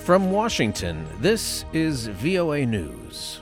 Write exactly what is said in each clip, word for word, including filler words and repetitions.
From Washington, this is V O A News.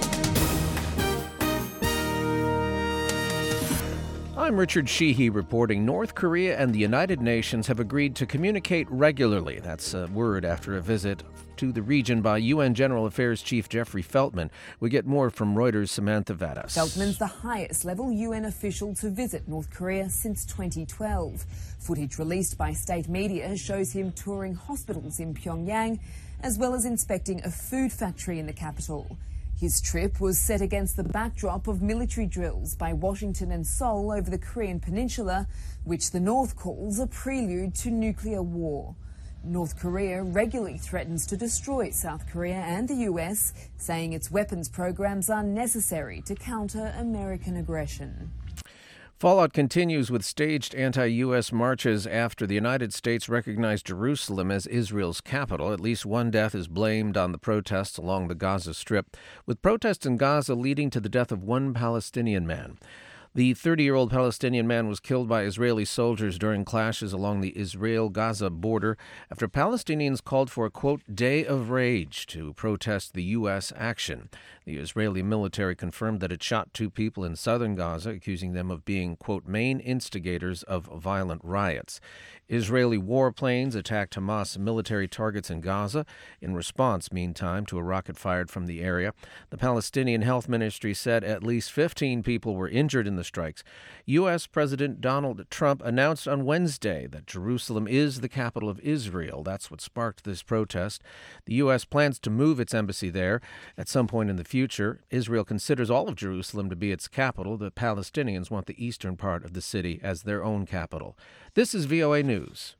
I'm Richard Sheehy reporting North Korea and the United Nations have agreed to communicate regularly. That's a word after a visit to the region by U N General Affairs Chief Jeffrey Feltman. We get more from Reuters' Samantha Vadas. Feltman's the highest-level U N official to visit North Korea since twenty twelve. Footage released by state media shows him touring hospitals in Pyongyang, as well as inspecting a food factory in the capital. His trip was set against the backdrop of military drills by Washington and Seoul over the Korean peninsula, which the North calls a prelude to nuclear war. North Korea regularly threatens to destroy South Korea and the U S, saying its weapons programs are necessary to counter American aggression. Fallout continues with staged anti-U S marches after the United States recognized Jerusalem as Israel's capital. At least one death is blamed on the protests along the Gaza Strip, with protests in Gaza leading to the death of one Palestinian man. The thirty-year-old Palestinian man was killed by Israeli soldiers during clashes along the Israel-Gaza border after Palestinians called for a, quote, day of rage to protest the U S action. The Israeli military confirmed that it shot two people in southern Gaza, accusing them of being, quote, main instigators of violent riots. Israeli warplanes attacked Hamas military targets in Gaza in response, meantime, to a rocket fired from the area. The Palestinian Health Ministry said at least fifteen people were injured in the strikes. U S. President Donald Trump announced on Wednesday that Jerusalem is the capital of Israel. That's what sparked this protest. The U S plans to move its embassy there at some point in the future. Israel considers all of Jerusalem to be its capital. The Palestinians want the eastern part of the city as their own capital. This is V O A News.